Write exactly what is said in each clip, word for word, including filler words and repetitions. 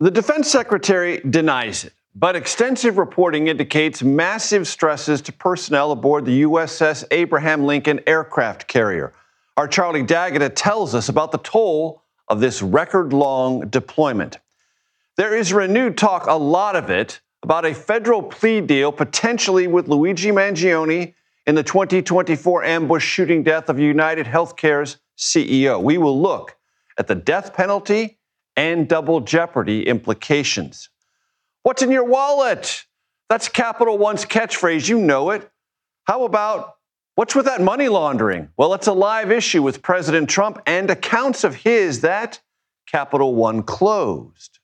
The defense secretary denies it, but extensive reporting indicates massive stresses to personnel aboard the U S S Abraham Lincoln aircraft carrier. Our Charlie D'Agata tells us about the toll of this record-long deployment. There is renewed talk, a lot of it, about a federal plea deal potentially with Luigi Mangione in the twenty twenty-four ambush shooting death of United Healthcare's C E O. We will look at the death penalty and double jeopardy implications. What's in your wallet? That's Capital One's catchphrase. You know it. How about what's with that money laundering? Well, it's a live issue with President Trump and accounts of his that Capital One closed.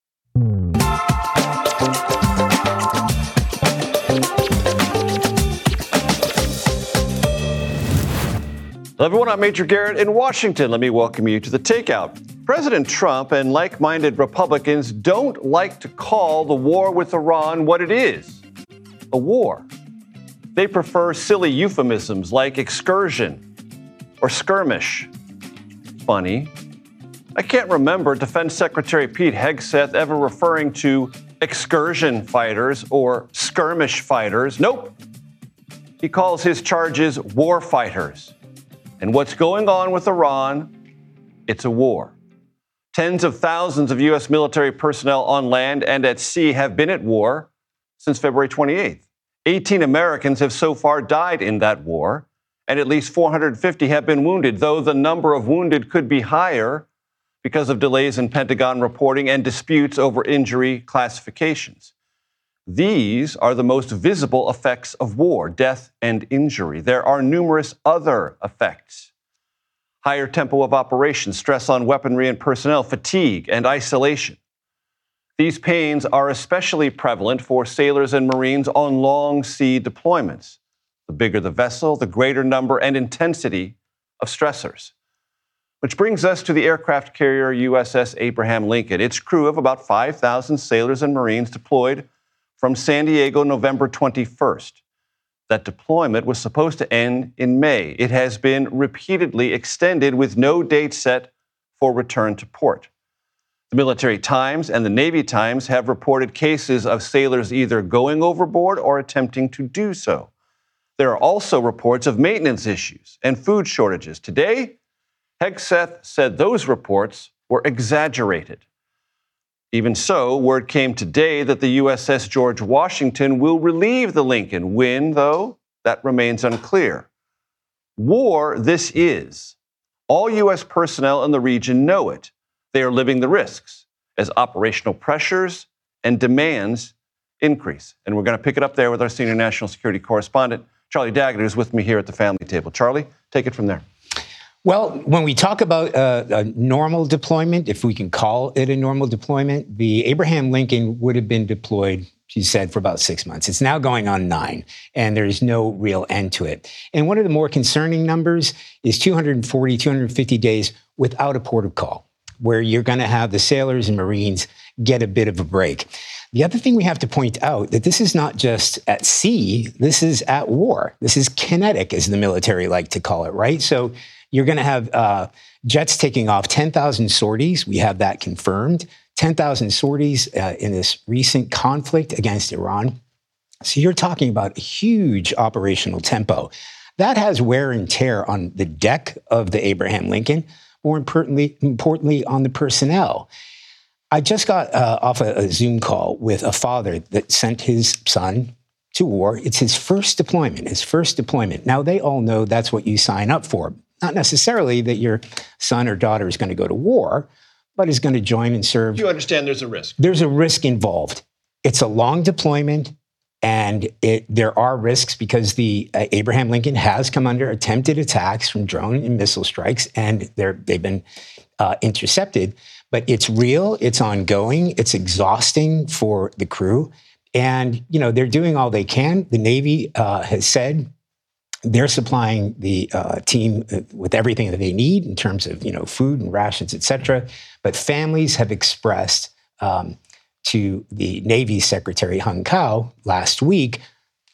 Hello, everyone. I'm Major Garrett in Washington. Let me welcome you to The Takeout. President Trump and like-minded Republicans don't like to call the war with Iran what it is, a war. They prefer silly euphemisms like excursion or skirmish. Funny. I can't remember Defense Secretary Pete Hegseth ever referring to excursion fighters or skirmish fighters. Nope. He calls his charges war fighters. And what's going on with Iran? It's a war. Tens of thousands of U S military personnel on land and at sea have been at war since February twenty-eighth. eighteen Americans have so far died in that war, and at least four hundred fifty have been wounded, though the number of wounded could be higher because of delays in Pentagon reporting and disputes over injury classifications. These are the most visible effects of war, death and injury. There are numerous other effects. Higher tempo of operations, stress on weaponry and personnel, fatigue and isolation. These pains are especially prevalent for sailors and Marines on long sea deployments. The bigger the vessel, the greater number and intensity of stressors. Which brings us to the aircraft carrier U S S Abraham Lincoln. Its crew of about five thousand sailors and Marines deployed from San Diego November twenty-first. That deployment was supposed to end in May. It has been repeatedly extended with no date set for return to port. The Military Times and the Navy Times have reported cases of sailors either going overboard or attempting to do so. There are also reports of maintenance issues and food shortages. Today, Hegseth said those reports were exaggerated. Even so, word came today that the U S S George Washington will relieve the Lincoln. When, though, that remains unclear. War this is. All U S personnel in the region know it. They are living the risks as operational pressures and demands increase. And we're going to pick it up there with our senior national security correspondent, Charlie D'Agata, who's with me here at the family table. Charlie, take it from there. Well, when we talk about uh, a normal deployment, if we can call it a normal deployment, the Abraham Lincoln would have been deployed, she said, for about six months. It's now going on nine, and there's no real end to it. And one of the more concerning numbers is two hundred forty, two hundred fifty days without a port of call, where you're going to have the sailors and Marines get a bit of a break. The other thing we have to point out that this is not just at sea, this is at war. This is kinetic, as the military like to call it, right? So you're going to have uh, jets taking off ten thousand sorties. We have that confirmed. ten thousand sorties uh, in this recent conflict against Iran. So you're talking about a huge operational tempo. That has wear and tear on the deck of the Abraham Lincoln, more importantly, importantly on the personnel. I just got uh, off a, a Zoom call with a father that sent his son to war. It's his first deployment, his first deployment. Now, they all know that's what you sign up for. Not necessarily that your son or daughter is going to go to war, but is going to join and serve. You understand there's a risk. There's a risk involved. It's a long deployment, and it, there are risks because the uh, Abraham Lincoln has come under attempted attacks from drone and missile strikes, and they're, they've been uh, intercepted. But it's real, it's ongoing, it's exhausting for the crew. And, you know, they're doing all they can. The Navy uh, has said they're supplying the uh, team with everything that they need in terms of, you know, food and rations, et cetera. But families have expressed um, to the Navy Secretary Hung Kao last week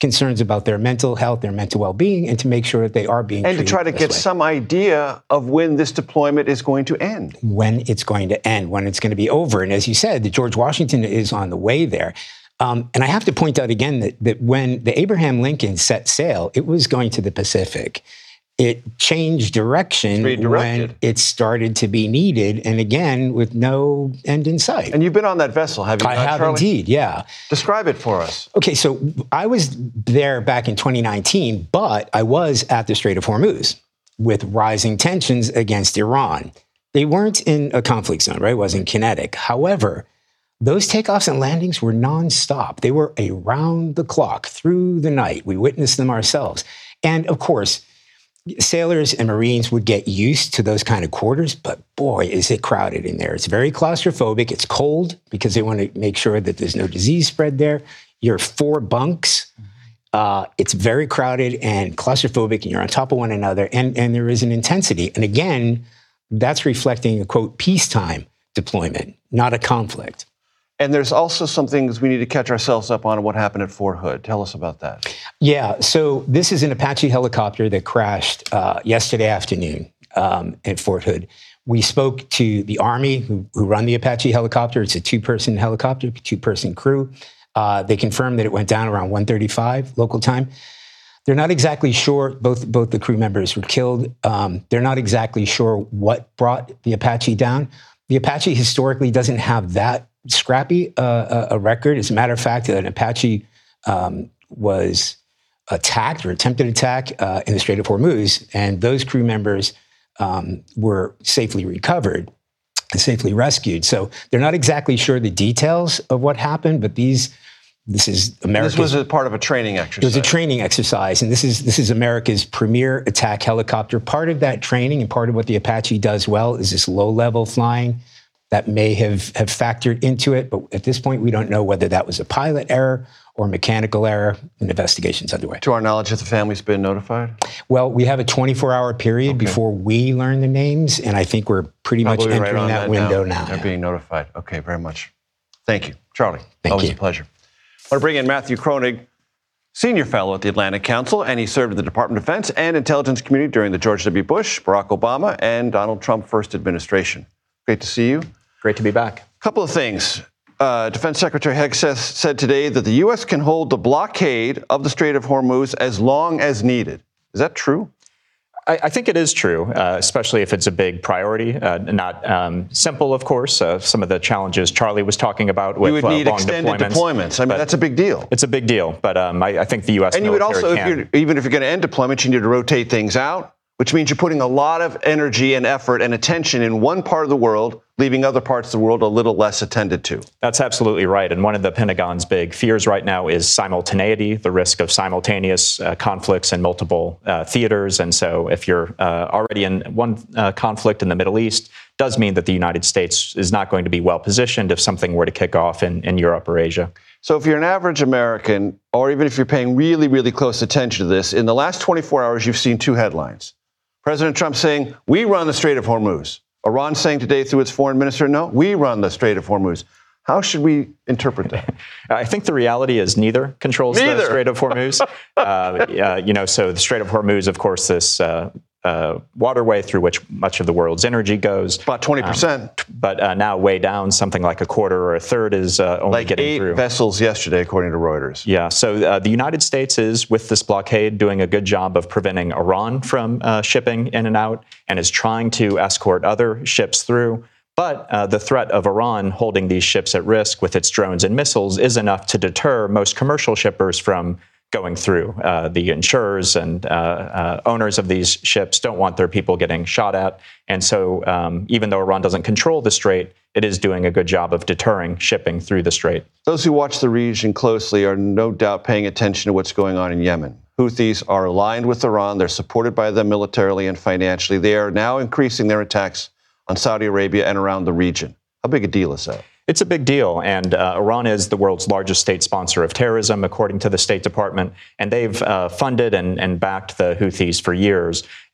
concerns about their mental health, their mental well-being, and to make sure that they are being and to try to get way. some idea of when this deployment is going to end. When it's going to end, when it's going to be over. And as you said, the George Washington is on the way there. Um, and I have to point out again that, that when the Abraham Lincoln set sail, it was going to the Pacific. It changed direction when it started to be needed, and again, with no end in sight. And you've been on that vessel, have you? I not, have Charlie? indeed, yeah. Describe it for us. Okay, so I was there back in twenty nineteen, but I was at the Strait of Hormuz with rising tensions against Iran. They weren't in a conflict zone, right? It wasn't kinetic. However, those takeoffs and landings were nonstop. They were around the clock, through the night. We witnessed them ourselves. And of course, sailors and Marines would get used to those kind of quarters, but boy, is it crowded in there. It's very claustrophobic. It's cold because they want to make sure that there's no disease spread there. You're four bunks. Uh, it's very crowded and claustrophobic, and you're on top of one another, and, and there is an intensity. And again, that's reflecting a, quote, peacetime deployment, not a conflict. And there's also some things we need to catch ourselves up on what happened at Fort Hood. Tell us about that. Yeah, so this is an Apache helicopter that crashed uh, yesterday afternoon um, at Fort Hood. We spoke to the Army who, who run the Apache helicopter. It's a two-person helicopter, two-person crew. Uh, they confirmed that it went down around one thirty-five local time. They're not exactly sure. Both, both the crew members were killed. Um, they're not exactly sure what brought the Apache down. The Apache historically doesn't have that scrappy uh, a record. As a matter of fact, an Apache um, was attacked or attempted attack uh, in the Strait of Hormuz, and those crew members um, were safely recovered and safely rescued. So they're not exactly sure the details of what happened, but these, this is America's... This was a part of a training exercise. It was a training exercise, and this is this is America's premier attack helicopter. Part of that training and part of what the Apache does well is this low-level flying. That may have, have factored into it, but at this point, we don't know whether that was a pilot error or mechanical error. An investigation's underway. To our knowledge, has the family's been notified? Well, we have a twenty-four hour period okay. before we learn the names, and I think we're pretty Probably much entering right that, that window now. now. They're yeah. being notified. Okay, very much. Thank you. Charlie, Thank always you. a pleasure. I want to bring in Matthew Kroenig, Senior Fellow at the Atlantic Council, and he served in the Department of Defense and Intelligence Community during the George W. Bush, Barack Obama, and Donald Trump first administration. Great to see you. Great to be back. A couple of things. Uh, Defense Secretary Hegseth said today that the U S can hold the blockade of the Strait of Hormuz as long as needed. Is that true? I, I think it is true, uh, especially if it's a big priority. Uh, not um, simple, of course. Uh, some of the challenges Charlie was talking about with you would need uh, long extended deployments. deployments. I mean, that's a big deal. It's a big deal, but um, I, I think the U S and you would military also, can. if you're, even if you're going to end deployment, you need to rotate things out, which means you're putting a lot of energy and effort and attention in one part of the world, leaving other parts of the world a little less attended to. That's absolutely right. And one of the Pentagon's big fears right now is simultaneity, the risk of simultaneous uh, conflicts in multiple uh, theaters. And so if you're uh, already in one uh, conflict in the Middle East, does mean that the United States is not going to be well positioned if something were to kick off in, in Europe or Asia. So if you're an average American, or even if you're paying really, really close attention to this, in the last twenty-four hours, you've seen two headlines. President Trump saying, we run the Strait of Hormuz. Iran saying today through its foreign minister, no, we run the Strait of Hormuz. How should we interpret that? I think the reality is neither controls neither. the Strait of Hormuz. uh, uh, you know, so the Strait of Hormuz, of course, this uh, uh, waterway through which much of the world's energy goes. About twenty percent. Um, but uh, now way down, something like a quarter or a third is uh, only like getting eight through. vessels yesterday, according to Reuters. Yeah, so uh, the United States is, with this blockade, doing a good job of preventing Iran from uh, shipping in and out, and is trying to escort other ships through. But uh, the threat of Iran holding these ships at risk with its drones and missiles is enough to deter most commercial shippers from going through. Uh, the insurers and uh, uh, owners of these ships don't want their people getting shot at. And so um, even though Iran doesn't control the strait, it is doing a good job of deterring shipping through the strait. Those who watch the region closely are no doubt paying attention to what's going on in Yemen. Houthis are aligned with Iran. They're supported by them militarily and financially. They are now increasing their attacks on Saudi Arabia and around the region. How big a deal is that? It's a big deal, and uh, Iran is the world's largest state sponsor of terrorism, according to the State Department, and they've uh, funded and, and backed the Houthis for years.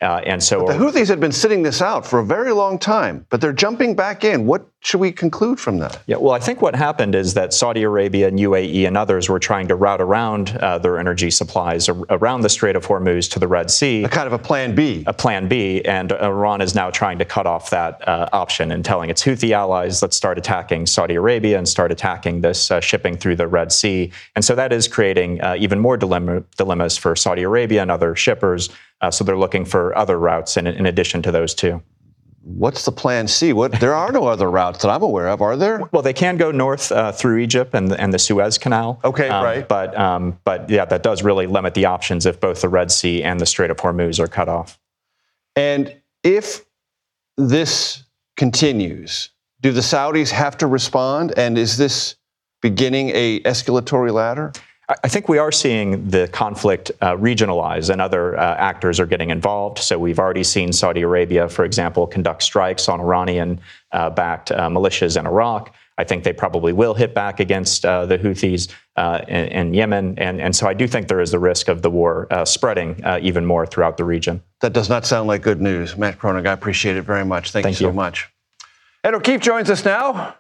Uh, and so but the Houthis had been sitting this out for a very long time, but they're jumping back in. What should we conclude from that? Yeah, well, I think what happened is that Saudi Arabia and U A E and others were trying to route around uh, their energy supplies ar- around the Strait of Hormuz to the Red Sea. A kind of a plan B. A plan B, and Iran is now trying to cut off that uh, option and telling its Houthi allies, let's start attacking Saudi Arabia and start attacking this uh, shipping through the Red Sea. And so that is creating uh, even more dilemma, dilemmas for Saudi Arabia and other shippers. Uh, so they're looking for other routes in, in addition to those two. What's the plan C? What? There are no other routes that I'm aware of, are there? Well, they can go north uh, through Egypt and, and the Suez Canal. Okay, um, right. But, um, but yeah, that does really limit the options if both the Red Sea and the Strait of Hormuz are cut off. And if this continues, do the Saudis have to respond? And is this beginning a escalatory ladder? I think we are seeing the conflict uh, regionalize, and other uh, actors are getting involved. So we've already seen Saudi Arabia, for example, conduct strikes on Iranian-backed uh, uh, militias in Iraq. I think they probably will hit back against uh, the Houthis uh, in, in Yemen. And, and so I do think there is the risk of the war uh, spreading uh, even more throughout the region. That does not sound like good news. Matt Kroenig, I appreciate it very much. Thank, Thank you so you. much. Ed O'Keefe joins us now.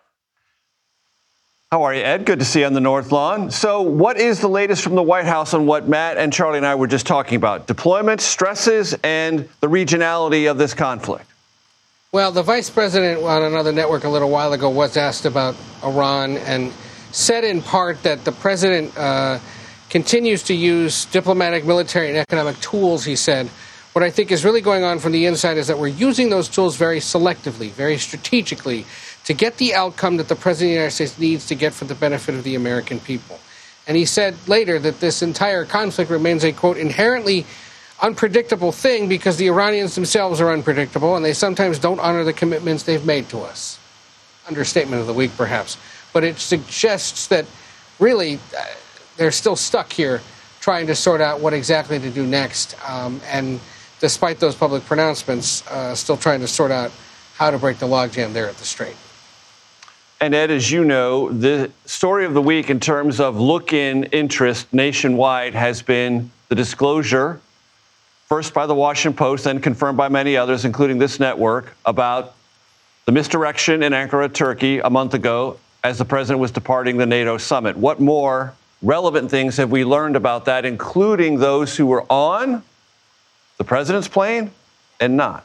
How are you, Ed? Good to see you on the North Lawn. So what is the latest from the White House on what Matt and Charlie and I were just talking about? Deployment, stresses, and the regionality of this conflict. Well, the vice president on another network a little while ago was asked about Iran and said in part that the president uh, continues to use diplomatic, military, and economic tools, he said. What I think is really going on from the inside is that we're using those tools very selectively, very strategically, to get the outcome that the president of the United States needs to get for the benefit of the American people. And he said later that this entire conflict remains a, quote, inherently unpredictable thing because the Iranians themselves are unpredictable and they sometimes don't honor the commitments they've made to us. Understatement of the week, perhaps. But it suggests that really uh, they're still stuck here trying to sort out what exactly to do next. Um, and despite those public pronouncements, uh, still trying to sort out how to break the logjam there at the Strait. And Ed, as you know, the story of the week in terms of look-in interest nationwide has been the disclosure, first by the Washington Post, then confirmed by many others, including this network, about the misdirection in Ankara, Turkey, a month ago as the president was departing the NATO summit. What more relevant things have we learned about that, including those who were on the president's plane and not?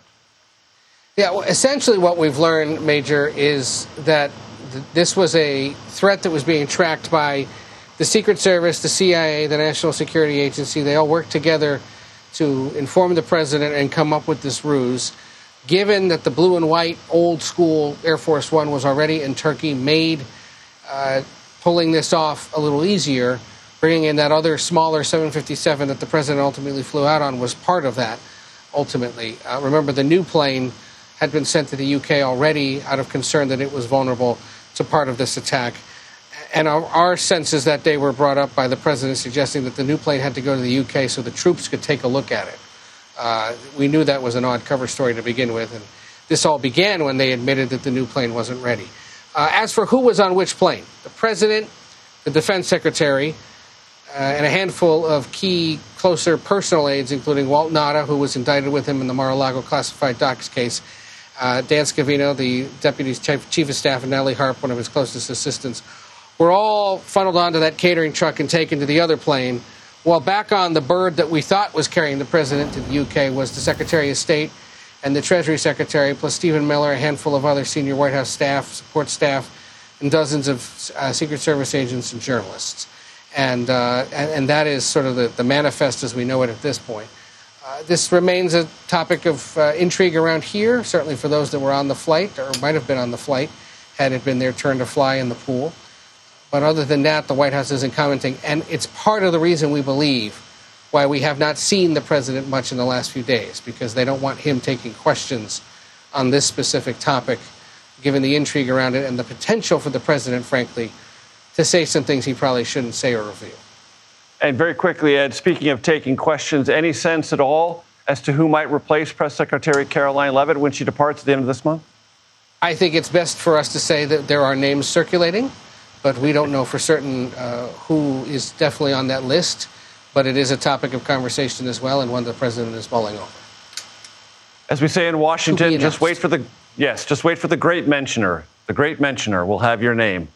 Yeah, well, essentially what we've learned, Major, is that th- this was a threat that was being tracked by the Secret Service, the C I A, the National Security Agency. They all worked together to inform the president and come up with this ruse. Given that the blue and white old school Air Force One was already in Turkey, made uh, pulling this off a little easier. Bringing in that other smaller seven fifty-seven that the president ultimately flew out on was part of that, ultimately. Uh, remember, the new plane had been sent to the U K already out of concern that it was vulnerable to part of this attack. And our, our sense is that they were brought up by the president suggesting that the new plane had to go to the U K so the troops could take a look at it. Uh, we knew that was an odd cover story to begin with, and this all began when they admitted that the new plane wasn't ready. Uh, as for who was on which plane, the president, the defense secretary, uh, and a handful of key, closer personal aides, including Walt Nauta, who was indicted with him in the Mar-a-Lago classified docs case, uh, Dan Scavino, the deputy chief, chief of staff, and Natalie Harp, one of his closest assistants, were all funneled onto that catering truck and taken to the other plane. While back on the bird that we thought was carrying the president to the U K was the Secretary of State and the Treasury Secretary, plus Stephen Miller, a handful of other senior White House staff, support staff, and dozens of uh, Secret Service agents and journalists. And, uh, and, and that is sort of the, the manifest as we know it at this point. Uh, this remains a topic of uh, intrigue around here, certainly for those that were on the flight or might have been on the flight had it been their turn to fly in the pool. But other than that, the White House isn't commenting. And it's part of the reason we believe why we have not seen the president much in the last few days, because they don't want him taking questions on this specific topic, given the intrigue around it and the potential for the president, frankly, to say some things he probably shouldn't say or reveal. And very quickly, Ed, speaking of taking questions, any sense at all as to who might replace Press Secretary Caroline Leavitt when she departs at the end of this month? I think it's best for us to say that there are names circulating, but we don't know for certain uh, who is definitely on that list. But it is a topic of conversation as well, and one the president is mulling over. As we say in Washington, just announced. wait for the, yes, just wait for the great mentioner. The great mentioner will have your name.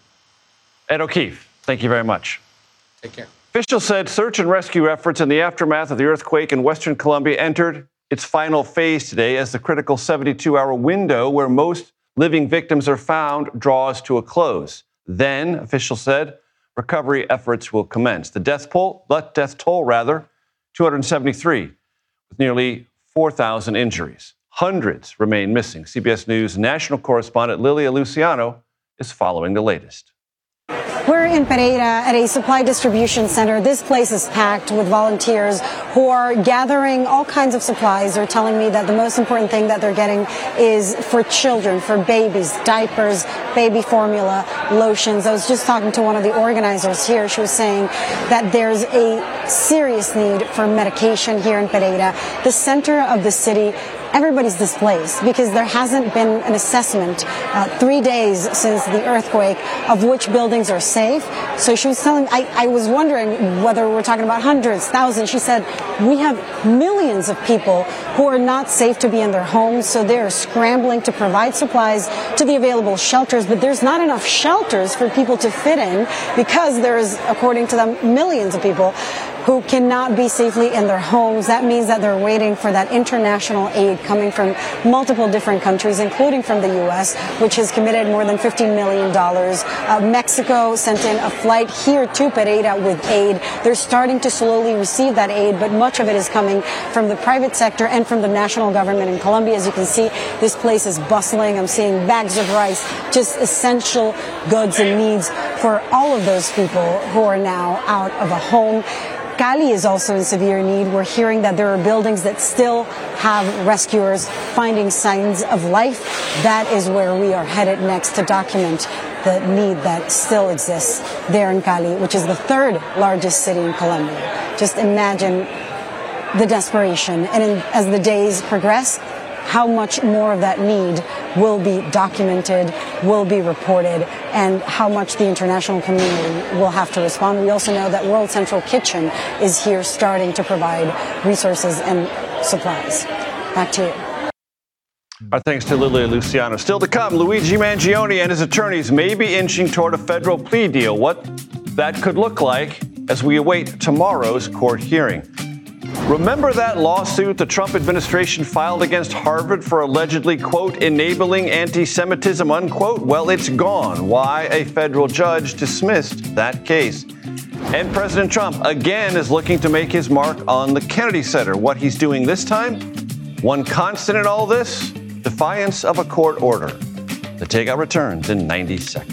Ed O'Keefe, thank you very much. Take care. Officials said search and rescue efforts in the aftermath of the earthquake in Western Colombia entered its final phase today as the critical seventy-two hour window where most living victims are found draws to a close. Then, officials said, recovery efforts will commence. The death toll, the death toll rather, two hundred seventy-three, with nearly four thousand injuries. Hundreds remain missing. C B S News national correspondent Lilia Luciano is following the latest. We're in Pereira at a supply distribution center. This place is packed with volunteers who are gathering all kinds of supplies. They're telling me that the most important thing that they're getting is for children, for babies, diapers, baby formula, lotions. I was just talking to one of the organizers here. She was saying that there's a serious need for medication here in Pereira. The center of the city, everybody's displaced because there hasn't been an assessment uh, three days since the earthquake of which buildings are safe. So she was telling, I, I was wondering whether we're talking about hundreds, thousands. She said, we have millions of people who are not safe to be in their homes. So they're scrambling to provide supplies to the available shelters. But there's not enough shelters for people to fit in because there's, according to them, millions of people who cannot be safely in their homes. That means that they're waiting for that international aid coming from multiple different countries, including from the U S, which has committed more than fifteen million dollars. Uh, Mexico sent in a flight here to Pereira with aid. They're starting to slowly receive that aid, but much of it is coming from the private sector and from the national government in Colombia. As you can see, this place is bustling. I'm seeing bags of rice, just essential goods and needs for all of those people who are now out of a home. Cali is also in severe need. We're hearing that there are buildings that still have rescuers finding signs of life. That is where we are headed next to document the need that still exists there in Cali, which is the third largest city in Colombia. Just imagine the desperation. And in, as the days progress, how much more of that need will be documented, will be reported, and how much the international community will have to respond. We also know that World Central Kitchen is here starting to provide resources and supplies. Back to you. Our thanks to Lilia Luciano. Still to come, Luigi Mangione and his attorneys may be inching toward a federal plea deal. What that could look like as we await tomorrow's court hearing. Remember that lawsuit the Trump administration filed against Harvard for allegedly, quote, enabling anti-Semitism, unquote? Well, it's gone. Why? A federal judge dismissed that case. And President Trump again is looking to make his mark on the Kennedy Center. What he's doing this time? One constant in all this? Defiance of a court order. The Takeout returns in ninety seconds.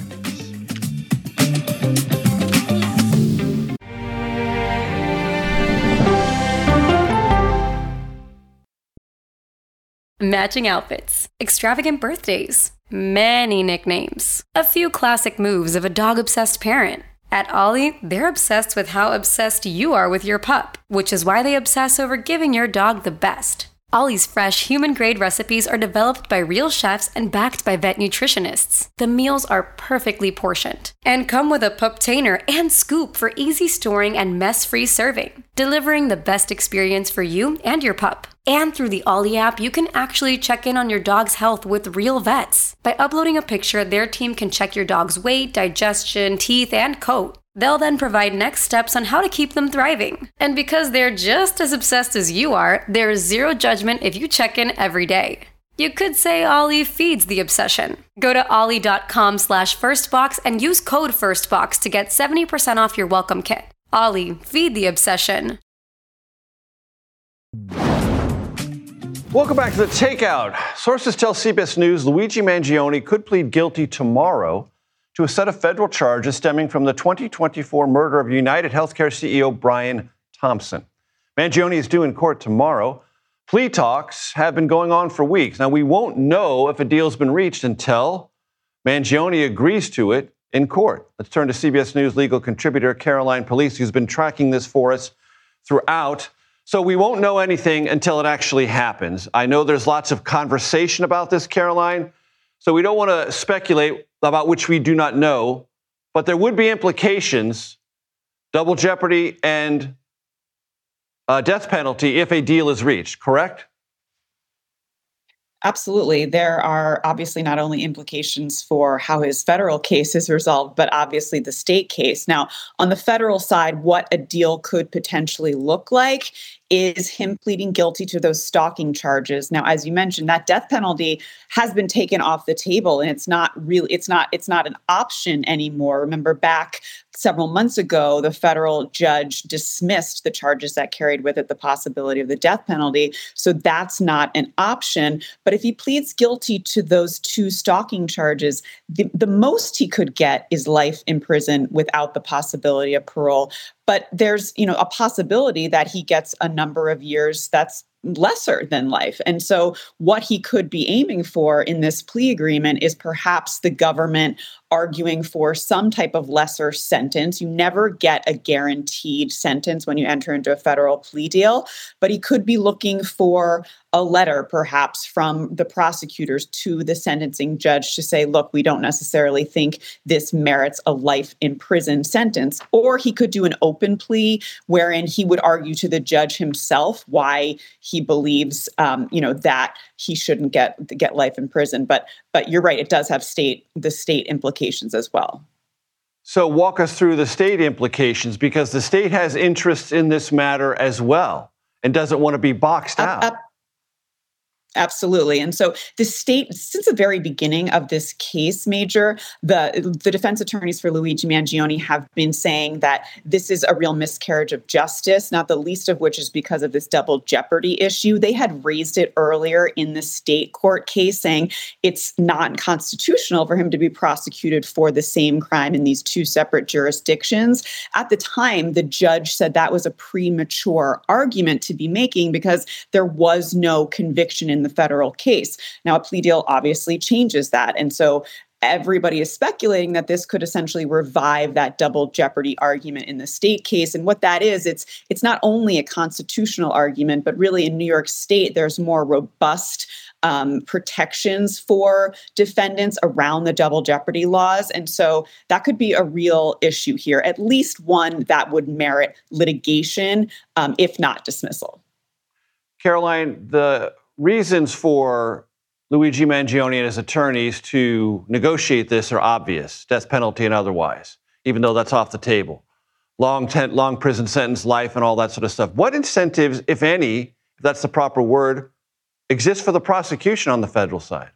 Matching outfits, extravagant birthdays, many nicknames, a few classic moves of a dog-obsessed parent. At Ollie, they're obsessed with how obsessed you are with your pup, which is why they obsess over giving your dog the best. Ollie's fresh, human-grade recipes are developed by real chefs and backed by vet nutritionists. The meals are perfectly portioned and come with a pup-tainer and scoop for easy storing and mess-free serving, delivering the best experience for you and your pup. And through the Ollie app, you can actually check in on your dog's health with real vets. By uploading a picture, their team can check your dog's weight, digestion, teeth, and coat. They'll then provide next steps on how to keep them thriving. And because they're just as obsessed as you are, there is zero judgment if you check in every day. You could say Ollie feeds the obsession. Go to ollie.com slash firstbox and use code FIRSTBOX to get seventy percent off your welcome kit. Ollie, feed the obsession. Welcome back to The Takeout. Sources tell C B S News Luigi Mangione could plead guilty tomorrow to a set of federal charges stemming from the twenty twenty-four murder of United Healthcare C E O Brian Thompson. Mangione is due in court tomorrow. Plea talks have been going on for weeks. Now, we won't know if a deal's been reached until Mangione agrees to it in court. Let's turn to C B S News legal contributor Caroline Police, who's been tracking this for us throughout. So we won't know anything until it actually happens. I know there's lots of conversation about this, Caroline, so we don't want to speculate about which we do not know, but there would be implications, double jeopardy and uh, death penalty if a deal is reached, correct? Absolutely. There are obviously not only implications for how his federal case is resolved, but obviously the state case. Now, on the federal side, what a deal could potentially look like is him pleading guilty to those stalking charges. Now, as you mentioned, that death penalty has been taken off the table, and it's not really, it's not, it's not an option anymore. Remember, back several months ago, the federal judge dismissed the charges that carried with it the possibility of the death penalty. So that's not an option. But if he pleads guilty to those two stalking charges, the, the most he could get is life in prison without the possibility of parole. But there's, you know, a possibility that he gets a number of years that's lesser than life. And so what he could be aiming for in this plea agreement is perhaps the government arguing for some type of lesser sentence. You never get a guaranteed sentence when you enter into a federal plea deal, but he could be looking for a letter perhaps from the prosecutors to the sentencing judge to say, look, we don't necessarily think this merits a life in prison sentence. Or he could do an open plea wherein he would argue to the judge himself why he believes, um, you know, that he shouldn't get get life in prison. But but you're right, it does have state the state implications as well. So walk us through the state implications, because the state has interests in this matter as well and doesn't want to be boxed out. Uh, uh, Absolutely. And so the state, since the very beginning of this case, Major, the, the defense attorneys for Luigi Mangione have been saying that this is a real miscarriage of justice, not the least of which is because of this double jeopardy issue. They had raised it earlier in the state court case, saying it's not constitutional for him to be prosecuted for the same crime in these two separate jurisdictions. At the time, the judge said that was a premature argument to be making because there was no conviction in the federal case. Now, a plea deal obviously changes that. And so everybody is speculating that this could essentially revive that double jeopardy argument in the state case. And what that is, it's it's not only a constitutional argument, but really in New York State, there's more robust um, protections for defendants around the double jeopardy laws. And so that could be a real issue here, at least one that would merit litigation, um, if not dismissal. Caroline, the reasons for Luigi Mangione and his attorneys to negotiate this are obvious, death penalty and otherwise, even though that's off the table. Long, ten- long prison sentence, life, and all that sort of stuff. What incentives, if any, if that's the proper word, exist for the prosecution on the federal side?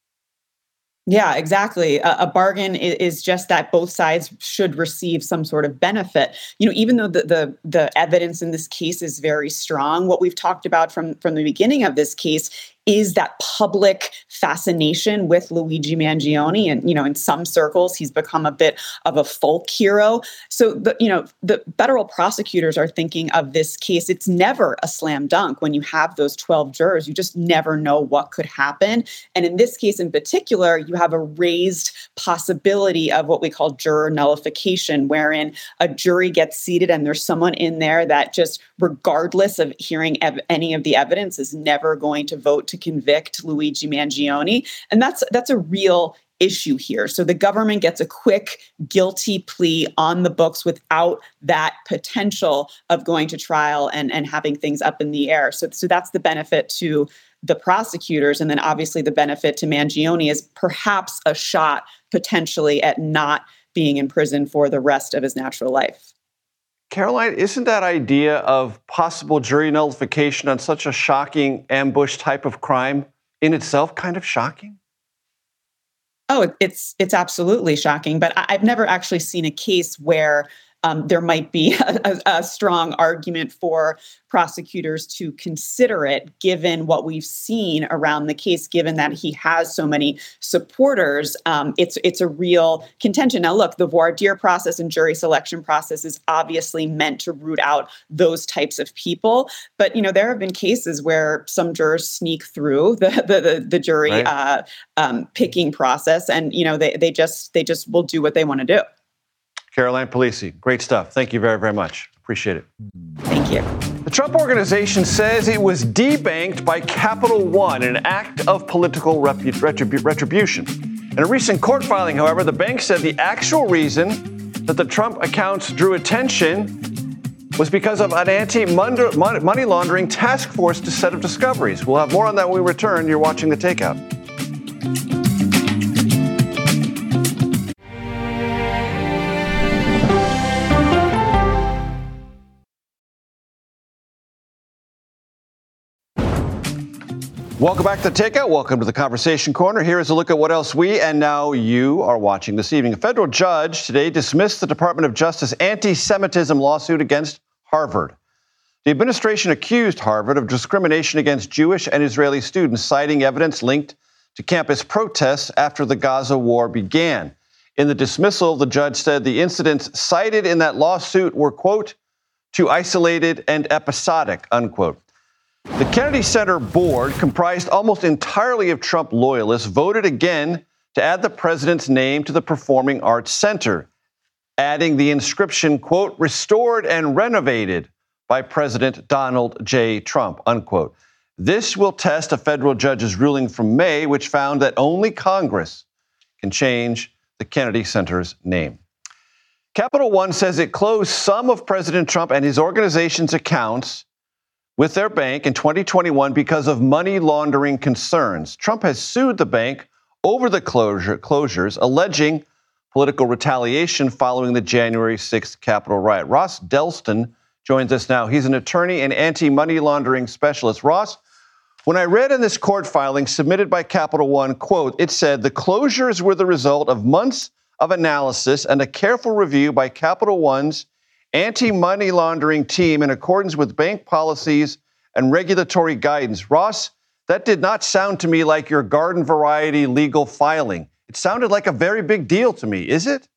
Yeah, exactly. A, a bargain is, is just that both sides should receive some sort of benefit. You know, even though the, the the evidence in this case is very strong, what we've talked about from, from the beginning of this case is that public fascination with Luigi Mangione. And, you know, in some circles, he's become a bit of a folk hero. So, the, you know, the federal prosecutors are thinking of this case. It's never a slam dunk when you have those twelve jurors. You just never know what could happen. And in this case in particular, you have a raised possibility of what we call juror nullification, wherein a jury gets seated and there's someone in there that just, regardless of hearing ev- any of the evidence, is never going to vote to convict Luigi Mangione. And that's that's a real issue here. So the government gets a quick guilty plea on the books without that potential of going to trial and, and having things up in the air. So, so that's the benefit to the prosecutors. And then obviously the benefit to Mangione is perhaps a shot potentially at not being in prison for the rest of his natural life. Caroline, isn't that idea of possible jury nullification on such a shocking ambush type of crime in itself kind of shocking? Oh, it's it's absolutely shocking. But I've never actually seen a case where um, there might be a, a, a strong argument for prosecutors to consider it, given what we've seen around the case, given that he has so many supporters. Um, it's it's a real contention. Now, look, the voir dire process and jury selection process is obviously meant to root out those types of people. But, you know, there have been cases where some jurors sneak through the the, the, the jury right. uh, um, picking process, and, you know, they they just they just will do what they want to do. Caroline Polisi, great stuff. Thank you very, very much. Appreciate it. Thank you. The Trump Organization says it was debanked by Capital One, an act of political retribu- retribution. In a recent court filing, however, the bank said the actual reason that the Trump accounts drew attention was because of an anti-money laundering task force set of discoveries. We'll have more on that when we return. You're watching The Takeout. Welcome back to The Takeout. Welcome to the Conversation Corner. Here is a look at what else we and now you are watching this evening. A federal judge today dismissed the Department of Justice anti-Semitism lawsuit against Harvard. The administration accused Harvard of discrimination against Jewish and Israeli students, citing evidence linked to campus protests after the Gaza war began. In the dismissal, the judge said the incidents cited in that lawsuit were, quote, too isolated and episodic, unquote. The Kennedy Center board, comprised almost entirely of Trump loyalists, voted again to add the president's name to the Performing Arts Center, adding the inscription, quote, restored and renovated by President Donald J. Trump, unquote. This will test a federal judge's ruling from May, which found that only Congress can change the Kennedy Center's name. Capital One says it closed some of President Trump and his organization's accounts with their bank in twenty twenty-one because of money laundering concerns. Trump has sued the bank over the closure, closures, alleging political retaliation following the January sixth Capitol riot. Ross Delston joins us now. He's an attorney and anti-money laundering specialist. Ross, when I read in this court filing submitted by Capital One, quote, it said the closures were the result of months of analysis and a careful review by Capital One's anti-money laundering team in accordance with bank policies and regulatory guidance. Ross, that did not sound to me like your garden variety legal filing. It sounded like a very big deal to me. Is it?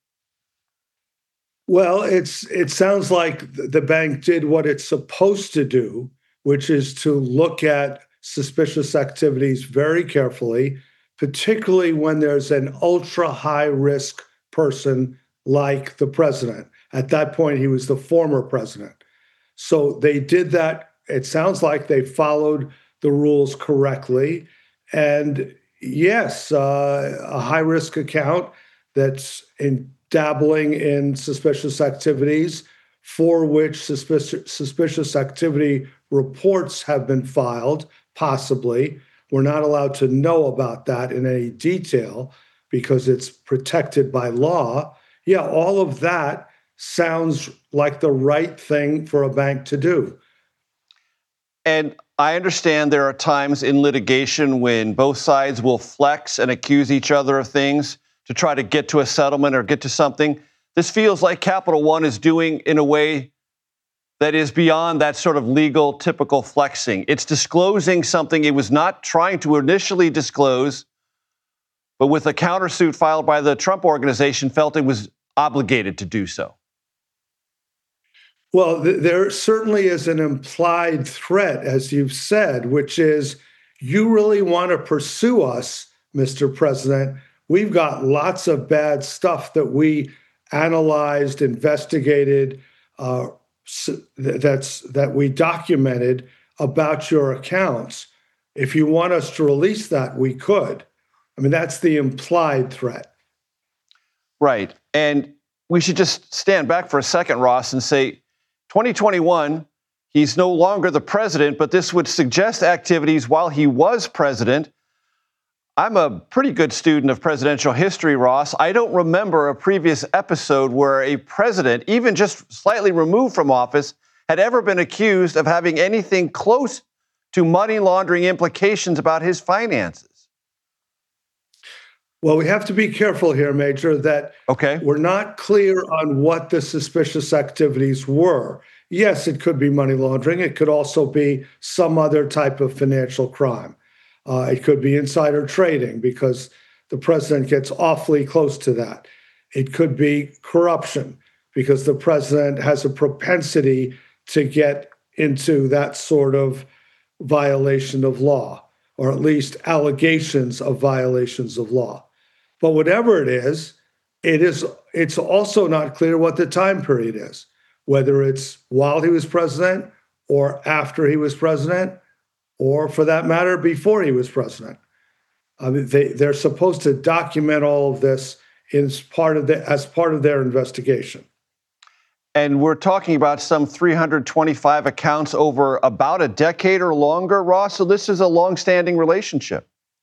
Well, it's it sounds like the bank did what it's supposed to do, which is to look at suspicious activities very carefully, particularly when there's an ultra high risk person like the president. At that point, he was the former president. So they did that. It sounds like they followed the rules correctly. And yes, uh, a high-risk account that's in dabbling in suspicious activities for which suspicious, suspicious activity reports have been filed, possibly. We're not allowed to know about that in any detail because it's protected by law. Yeah, all of that sounds like the right thing for a bank to do. And I understand there are times in litigation when both sides will flex and accuse each other of things to try to get to a settlement or get to something. This feels like Capital One is doing in a way that is beyond that sort of legal typical flexing. It's disclosing something it was not trying to initially disclose, but with a countersuit filed by the Trump organization felt it was obligated to do so. Well, th- there certainly is an implied threat, as you've said, which is you really want to pursue us, Mister President. We've got lots of bad stuff that we analyzed, investigated, uh, that's that we documented about your accounts. If you want us to release that, we could. I mean, that's the implied threat. Right. And we should just stand back for a second, Ross, and say, twenty twenty-one, he's no longer the president, but this would suggest activities while he was president. I'm a pretty good student of presidential history, Ross. I don't remember a previous episode where a president, even just slightly removed from office, had ever been accused of having anything close to money laundering implications about his finances. Well, we have to be careful here, Major, that okay. We're not clear on what the suspicious activities were. Yes, it could be money laundering. It could also be some other type of financial crime. Uh, it could be insider trading because the president gets awfully close to that. It could be corruption because the president has a propensity to get into that sort of violation of law, or at least allegations of violations of law. But whatever it is, it is, it's also not clear what the time period is, whether it's while he was president or after he was president, or for that matter, before he was president. I mean, they, they're supposed to document all of this as part of, the, as part of their investigation. And we're talking about some three hundred twenty-five accounts over about a decade or longer, Ross. So this is a longstanding relationship.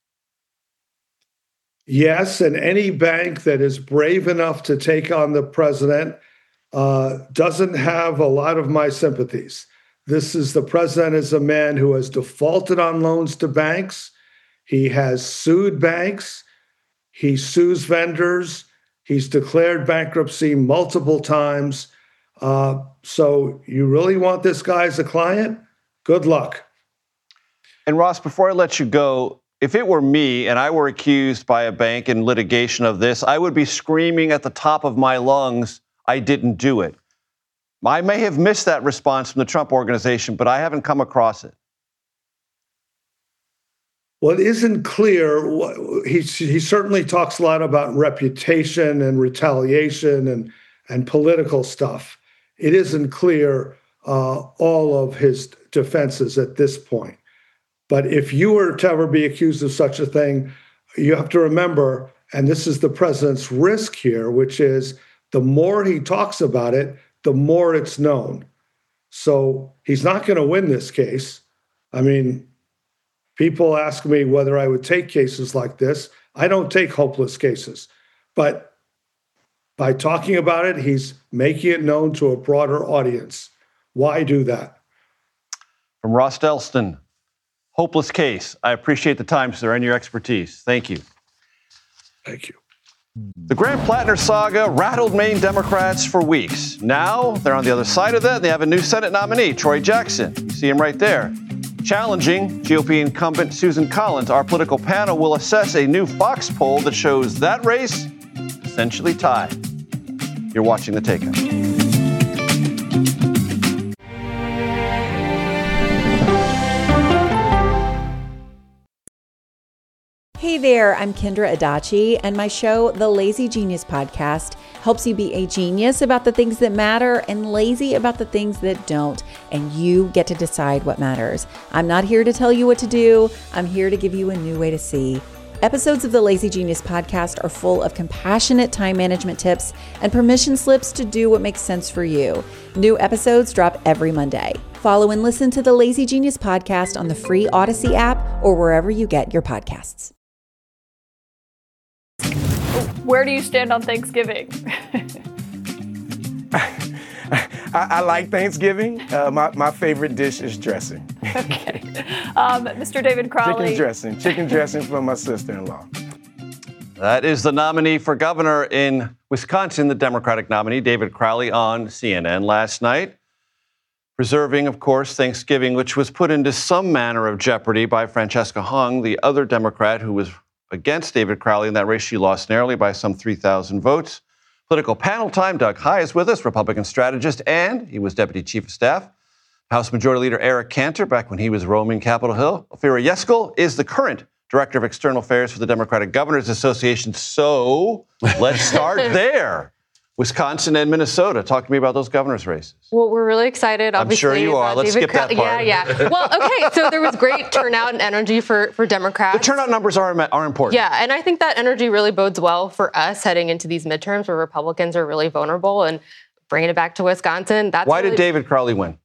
Yes, and any bank that is brave enough to take on the president uh, doesn't have a lot of my sympathies. This is the president is a man who has defaulted on loans to banks. He has sued banks. He sues vendors. He's declared bankruptcy multiple times. Uh, so you really want this guy as a client? Good luck. And Ross, before I let you go, if it were me and I were accused by a bank in litigation of this, I would be screaming at the top of my lungs, I didn't do it. I may have missed that response from the Trump organization, but I haven't come across it. Well, it isn't clear. He, he certainly talks a lot about reputation and retaliation and, and political stuff. It isn't clear uh, all of his defenses at this point. But if you were to ever be accused of such a thing, you have to remember, and this is the president's risk here, which is the more he talks about it, the more it's known. So he's not going to win this case. I mean, people ask me whether I would take cases like this. I don't take hopeless cases. But by talking about it, he's making it known to a broader audience. Why do that? From Ross Delston, hopeless case. I appreciate the time, sir, and your expertise. Thank you. Thank you. The Grant Plattner saga rattled Maine Democrats for weeks. Now they're on the other side of that. They have a new Senate nominee, Troy Jackson. You see him right there. Challenging G O P incumbent Susan Collins. Our political panel will assess a new Fox poll that shows that race essentially tied. You're watching The Takeout. Hey there, I'm Kendra Adachi, and my show, The Lazy Genius Podcast, helps you be a genius about the things that matter and lazy about the things that don't, and you get to decide what matters. I'm not here to tell you what to do. I'm here to give you a new way to see. Episodes of the Lazy Genius Podcast are full of compassionate time management tips and permission slips to do what makes sense for you. New episodes drop every Monday. Follow and listen to the Lazy Genius Podcast on the free Odyssey app or wherever you get your podcasts. Where do you stand on Thanksgiving? I, I like Thanksgiving. Uh, my, my favorite dish is dressing. Okay. Um, Mister David Crowley. Chicken dressing. Chicken dressing for my sister-in-law. That is the nominee for governor in Wisconsin, the Democratic nominee, David Crowley, on C N N last night. Preserving, of course, Thanksgiving, which was put into some manner of jeopardy by Francesca Hung, the other Democrat who was against David Crowley in that race. She lost narrowly by some three thousand votes. Political panel time. Doug Heye is with us, Republican strategist, and he was Deputy Chief of Staff. House Majority Leader Eric Cantor, back when he was roaming Capitol Hill. Ophira Yeskel is the current Director of External Affairs for the Democratic Governors Association. So let's start there. Wisconsin and Minnesota. Talk to me about those governor's races. Well, we're really excited, obviously. I'm sure you are. Let's David skip that Crow- part. Yeah, yeah. Well, okay, so there was great turnout and energy for, for Democrats. The turnout numbers are, are important. Yeah, and I think that energy really bodes well for us heading into these midterms where Republicans are really vulnerable, and bringing it back to Wisconsin. That's Why really, did David Crowley win?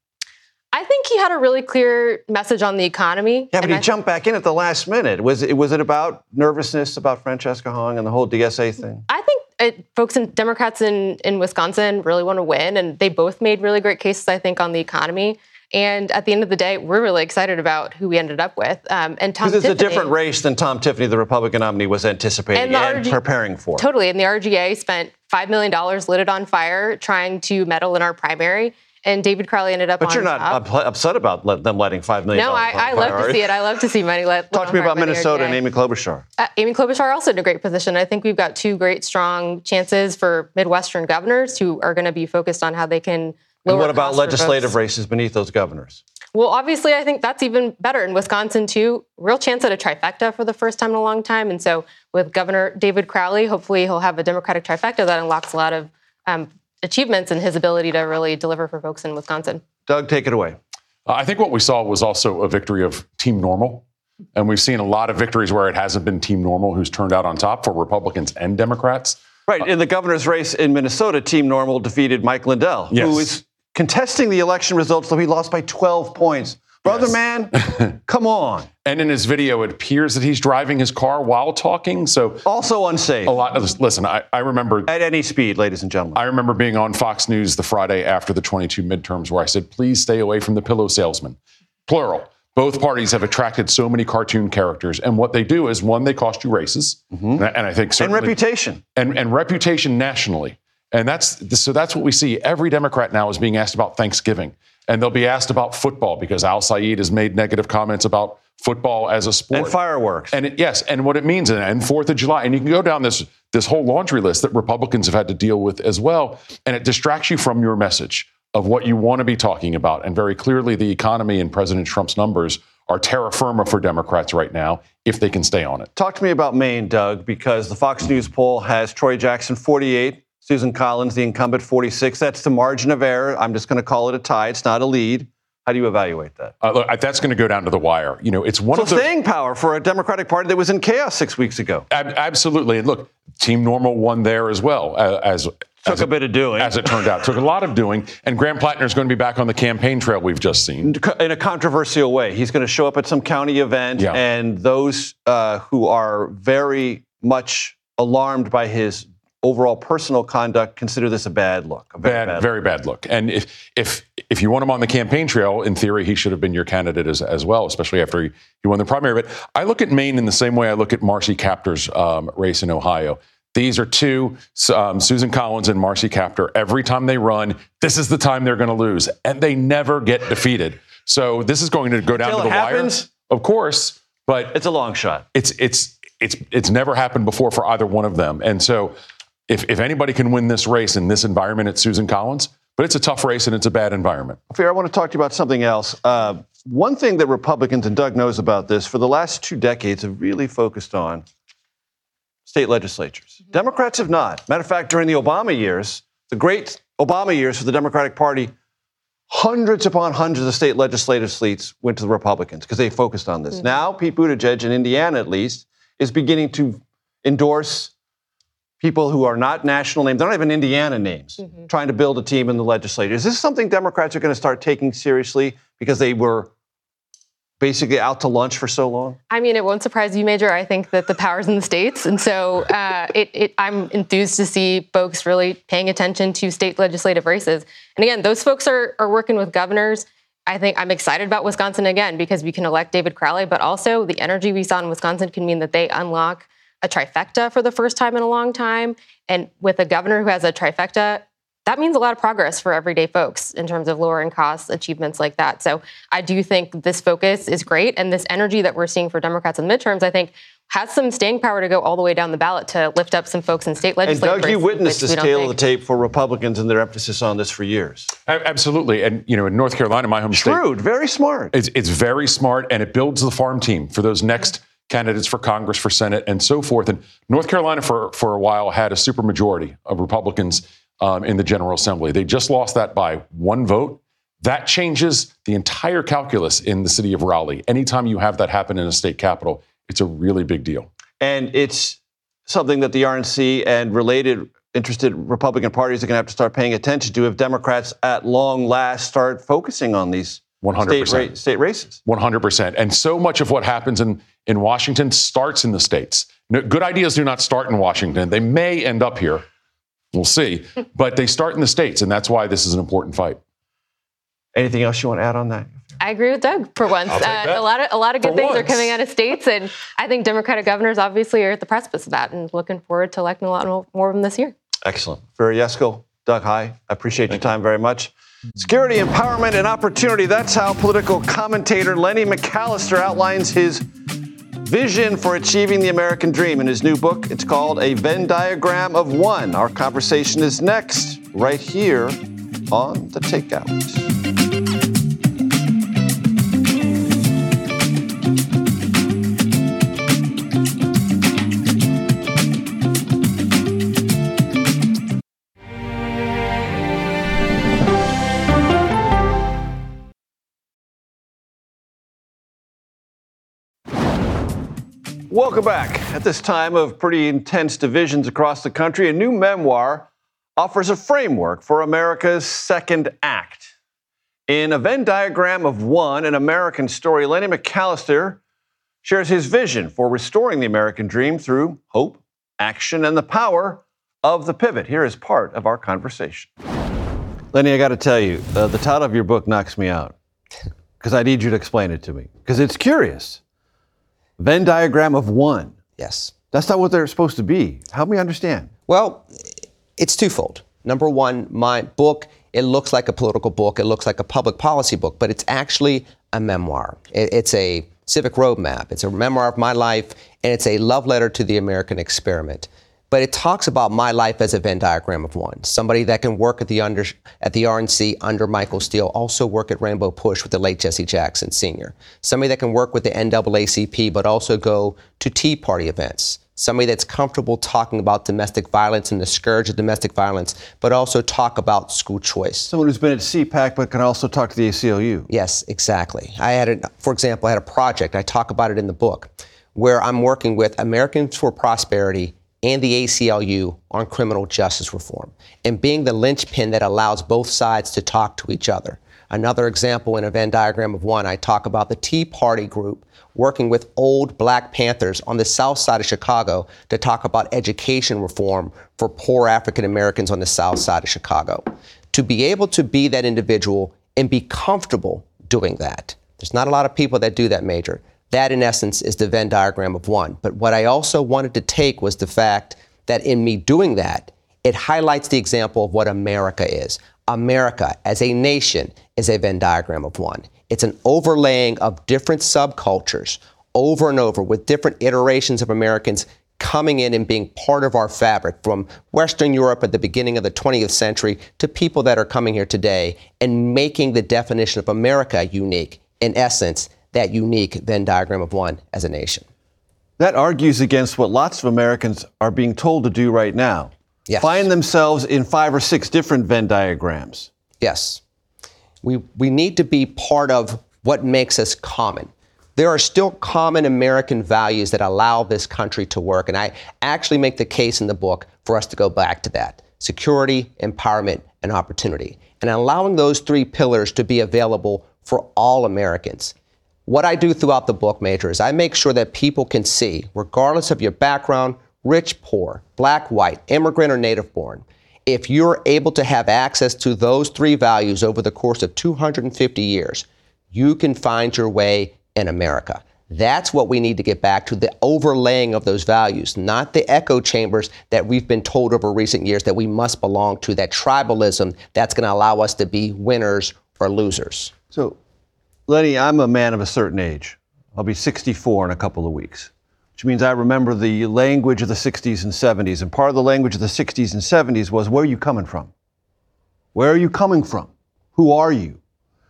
I think he had a really clear message on the economy. Yeah, but he I, jumped back in at the last minute. Was it, was it about nervousness about Francesca Hung and the whole D S A thing? I think it, folks in Democrats in, in Wisconsin really want to win, and they both made really great cases, I think, on the economy. And at the end of the day, we're really excited about who we ended up with. Um, and Tom Because it's Tiffany, a different race than Tom Tiffany, the Republican nominee, was anticipating and, and R G- preparing for. Totally. And the R G A spent five million dollars, lit it on fire, trying to meddle in our primary. And David Crowley ended up but on But you're not top. up, upset about let, them letting five million dollars No, I, I love to see it. I love to see money let Talk to me about Minnesota and Amy Klobuchar. Uh, Amy Klobuchar also in a great position. I think we've got two great, strong chances for Midwestern governors who are going to be focused on how they can lower And what about costs for legislative folks. races beneath those governors? Well, obviously, I think that's even better. In Wisconsin, too, real chance at a trifecta for the first time in a long time. And so with Governor David Crowley, hopefully he'll have a Democratic trifecta that unlocks a lot of um, achievements in his ability to really deliver for folks in Wisconsin. Doug, take it away. Uh, I think what we saw was also a victory of Team Normal. And we've seen a lot of victories where it hasn't been Team Normal who's turned out on top for Republicans and Democrats. Right. In the governor's race in Minnesota, Team Normal defeated Mike Lindell, Yes. who is contesting the election results, though he lost by twelve points. Brother, Yes. man, come on. And in his video, it appears that he's driving his car while talking. So also unsafe. A lot. Of, listen, I, I remember at any speed, ladies and gentlemen. I remember being on Fox News the Friday after the twenty-two midterms, where I said, "Please stay away from the pillow salesman." Plural. Both parties have attracted so many cartoon characters, and what they do is, one, they cost you races, mm-hmm. and, I, and I think certainly, and reputation, and, and reputation nationally. And that's so that's what we see. Every Democrat now is being asked about Thanksgiving. And they'll be asked about football because Al Saeed has made negative comments about football as a sport. And fireworks. And it, yes, and what it means, and fourth of July. And you can go down this, this whole laundry list that Republicans have had to deal with as well. And it distracts you from your message of what you want to be talking about. And very clearly, the economy and President Trump's numbers are terra firma for Democrats right now, if they can stay on it. Talk to me about Maine, Doug, because the Fox News poll has Troy Jackson forty-eight, Susan Collins, the incumbent, forty-six. That's the margin of error. I'm just going to call it a tie. It's not a lead. How do you evaluate that? Uh, look, that's going to go down to the wire. You know, it's one so of the staying power for a Democratic Party that was in chaos six weeks ago. Ab- absolutely. And look, Team Normal won there as well. Uh, as took as a it, bit of doing, as it turned out, took a lot of doing. And Graham Plattner is going to be back on the campaign trail. We've just seen in a controversial way. He's going to show up at some county event, yeah. and those uh, who are very much alarmed by his overall personal conduct consider this a bad look. A very bad, bad very look. bad look. And if if if you want him on the campaign trail, in theory, he should have been your candidate as, as well, especially after he, he won the primary. But I look at Maine in the same way I look at Marcy Kaptur's um, race in Ohio. These are two, um, Susan Collins and Marcy Kaptur. Every time they run, this is the time they're going to lose. And they never get defeated. So this is going to go down Until to the it happens, wire. Of course. But it's a long shot. It's it's it's it's never happened before for either one of them. And so if, if anybody can win this race in this environment, it's Susan Collins. But it's a tough race and it's a bad environment. Fair, I want to talk to you about something else. Uh, one thing that Republicans, and Doug knows about this, for the last two decades have really focused on state legislatures. Mm-hmm. Democrats have not. Matter of fact, during the Obama years, the great Obama years for the Democratic Party, hundreds upon hundreds of state legislative seats went to the Republicans because they focused on this. Mm-hmm. Now, Pete Buttigieg, in Indiana at least, is beginning to endorse people who are not national names, they're not even Indiana names, mm-hmm. trying to build a team in the legislature. Is this something Democrats are going to start taking seriously because they were basically out to lunch for so long? I mean, it won't surprise you, Major. I think that the power's in the states. And so uh, it, it, I'm enthused to see folks really paying attention to state legislative races. And again, those folks are, are working with governors. I think I'm excited about Wisconsin again because we can elect David Crowley, but also the energy we saw in Wisconsin can mean that they unlock a trifecta for the first time in a long time. And with a governor who has a trifecta, that means a lot of progress for everyday folks in terms of lowering costs, achievements like that. So I do think this focus is great. And this energy that we're seeing for Democrats in midterms, I think, has some staying power to go all the way down the ballot to lift up some folks in state legislatures. And Doug, you witnessed this tail of the tape for Republicans and their emphasis on this for years. Absolutely. And, you know, in North Carolina, my home state. Shrewd, very smart. It's, it's very smart, and it builds the farm team for those next candidates for Congress, for Senate, and so forth. And North Carolina, for, for a while, had a supermajority of Republicans um, in the General Assembly. They just lost that by one vote. That changes the entire calculus in the city of Raleigh. Anytime you have that happen in a state capital, it's a really big deal. And it's something that the R N C and related interested Republican parties are going to have to start paying attention to if Democrats at long last start focusing on these one hundred percent. State, ra- state races. one hundred percent. And so much of what happens in, in Washington starts in the states. No, good ideas do not start in Washington. They may end up here. We'll see. But they start in the states, and that's why this is an important fight. Anything else you want to add on that? I agree with Doug for once. Uh, a lot of a lot of good for things once. are coming out of states, and I think Democratic governors obviously are at the precipice of that, and looking forward to electing a lot more of them this year. Excellent. Vera Yesko, Doug, hi. I appreciate Thank your time you. very much. Security, empowerment, and opportunity. That's how political commentator Lenny McAllister outlines his vision for achieving the American dream in his new book. It's called A Venn Diagram of One. Our conversation is next, right here on The Takeout. Welcome back. At this time of pretty intense divisions across the country, a new memoir offers a framework for America's second act. In A Venn Diagram of One, an American story, Lenny McAllister shares his vision for restoring the American dream through hope, action, and the power of the pivot. Here is part of our conversation. Lenny, I got to tell you, uh, the title of your book knocks me out because I need you to explain it to me because it's curious. Venn diagram of one. Yes. That's not what they're supposed to be. Help me understand. Well, it's twofold. Number one, my book, it looks like a political book. It looks like a public policy book, but it's actually a memoir. It, it's a civic roadmap. It's a memoir of my life, and it's a love letter to the American experiment. But it talks about my life as a Venn diagram of one. Somebody that can work at the under at the R N C under Michael Steele, also work at Rainbow Push with the late Jesse Jackson Senior Somebody that can work with the N double A C P, but also go to Tea Party events. Somebody that's comfortable talking about domestic violence and the scourge of domestic violence, but also talk about school choice. Someone who's been at C PAC, but can also talk to the A C L U. Yes, exactly. I had, a, for example, I had a project, I talk about it in the book, where I'm working with Americans for Prosperity and the A C L U on criminal justice reform, and being the linchpin that allows both sides to talk to each other. Another example in a Venn diagram of one, I talk about the Tea Party group working with old Black Panthers on the south side of Chicago to talk about education reform for poor African Americans on the south side of Chicago. To be able to be that individual and be comfortable doing that. There's not a lot of people that do that, Major. That, in essence, is the Venn diagram of one. But what I also wanted to take was the fact that in me doing that, it highlights the example of what America is. America, as a nation, is a Venn diagram of one. It's an overlaying of different subcultures over and over with different iterations of Americans coming in and being part of our fabric, from Western Europe at the beginning of the twentieth century to people that are coming here today and making the definition of America unique. In essence, that unique Venn diagram of one as a nation. That argues against what lots of Americans are being told to do right now. Yes. Find themselves in five or six different Venn diagrams. Yes. We, we need to be part of what makes us common. There are still common American values that allow this country to work, and I actually make the case in the book for us to go back to that. Security, empowerment, and opportunity. And allowing those three pillars to be available for all Americans. What I do throughout the book, Major, is I make sure that people can see, regardless of your background, rich, poor, black, white, immigrant, or native born, if you're able to have access to those three values over the course of two hundred fifty years, you can find your way in America. That's what we need to get back to, the overlaying of those values, not the echo chambers that we've been told over recent years that we must belong to, that tribalism that's going to allow us to be winners or losers. So, Lenny, I'm a man of a certain age. I'll be sixty-four in a couple of weeks, which means I remember the language of the sixties and seventies. And part of the language of the sixties and seventies was, where are you coming from? Where are you coming from? Who are you?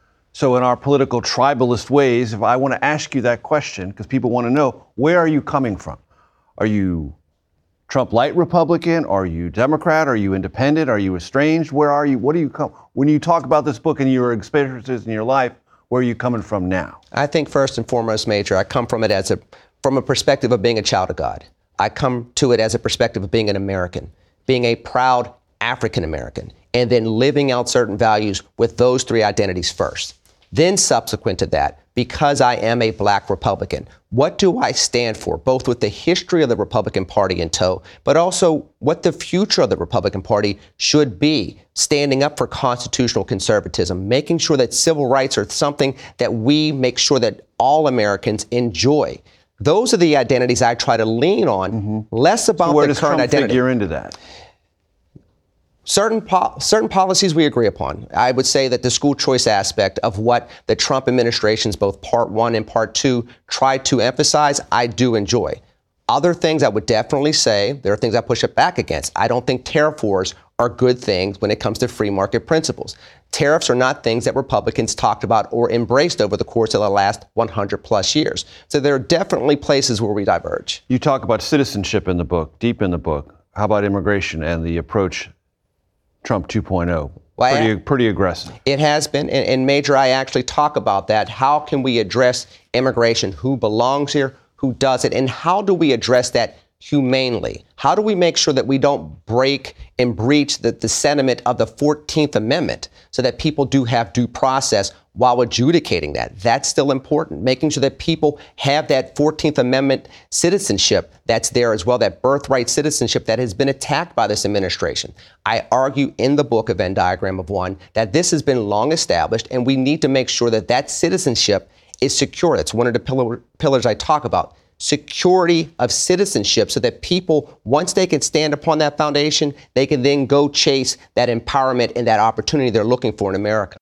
So in our political tribalist ways, if I want to ask you that question, because people want to know, where are you coming from? Are you Trump light Republican? Are you Democrat? Are you independent? Are you estranged? Where are you? What do you come? When you talk about this book and your experiences in your life, where are you coming from now? I think first and foremost, Major, I come from it as a, from a perspective of being a child of God. I come to it as a perspective of being an American, being a proud African American, and then living out certain values with those three identities first. Then subsequent to that, because I am a Black Republican, what do I stand for, both with the history of the Republican Party in tow, but also what the future of the Republican Party should be, standing up for constitutional conservatism, making sure that civil rights are something that we make sure that all Americans enjoy. Those are the identities I try to lean on, mm-hmm. less about so where the does current Trump identity. Figure into that? Certain po- certain policies we agree upon. I would say that the school choice aspect of what the Trump administration's both part one and part two tried to emphasize, I do enjoy. Other things I would definitely say, there are things I push it back against. I don't think tariff wars are good things when it comes to free market principles. Tariffs are not things that Republicans talked about or embraced over the course of the last one hundred plus years. So there are definitely places where we diverge. You talk about citizenship in the book, deep in the book. How about immigration and the approach Trump two point oh? Well, pretty, I, pretty aggressive. It has been. And, and Major, I actually talk about that. How can we address immigration? Who belongs here? who does it? And how do we address that humanely? How do we make sure that we don't break and breach the, the sentiment of the fourteenth Amendment so that people do have due process while adjudicating that? That's still important, making sure that people have that fourteenth Amendment citizenship that's there as well, that birthright citizenship that has been attacked by this administration. I argue in the book, A Venn Diagram of One, that this has been long established, and we need to make sure that that citizenship is secure. That's one of the pillar, pillars I talk about. Security of citizenship so that people, once they can stand upon that foundation, they can then go chase that empowerment and that opportunity they're looking for in America.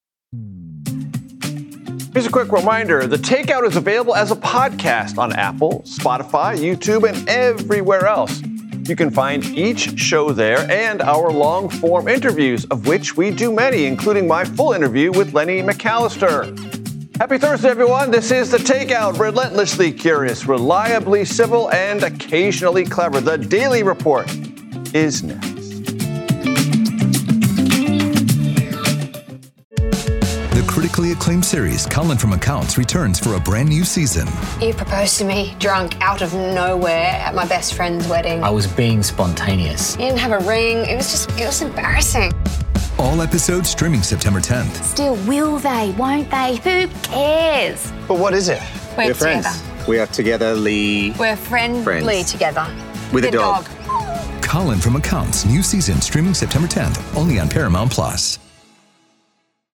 Here's a quick reminder. The Takeout is available as a podcast on Apple, Spotify, YouTube, and everywhere else. You can find each show there and our long-form interviews, of which we do many, including my full interview with Lenny McAllister. Happy Thursday, everyone. This is The Takeout, relentlessly curious, reliably civil, and occasionally clever. The Daily Report is next. The critically acclaimed series Colin from Accounts returns for a brand new season. You proposed to me drunk out of nowhere at my best friend's wedding. I was being spontaneous. You didn't have a ring. It was just, it was embarrassing. All episodes streaming September tenth. Still, will they? Won't they? Who cares? But what is it? We're, We're together. friends. We are togetherly. We're friendly friends. together. With a dog. dog. Colin from Accounts, new season streaming September tenth, only on Paramount Plus.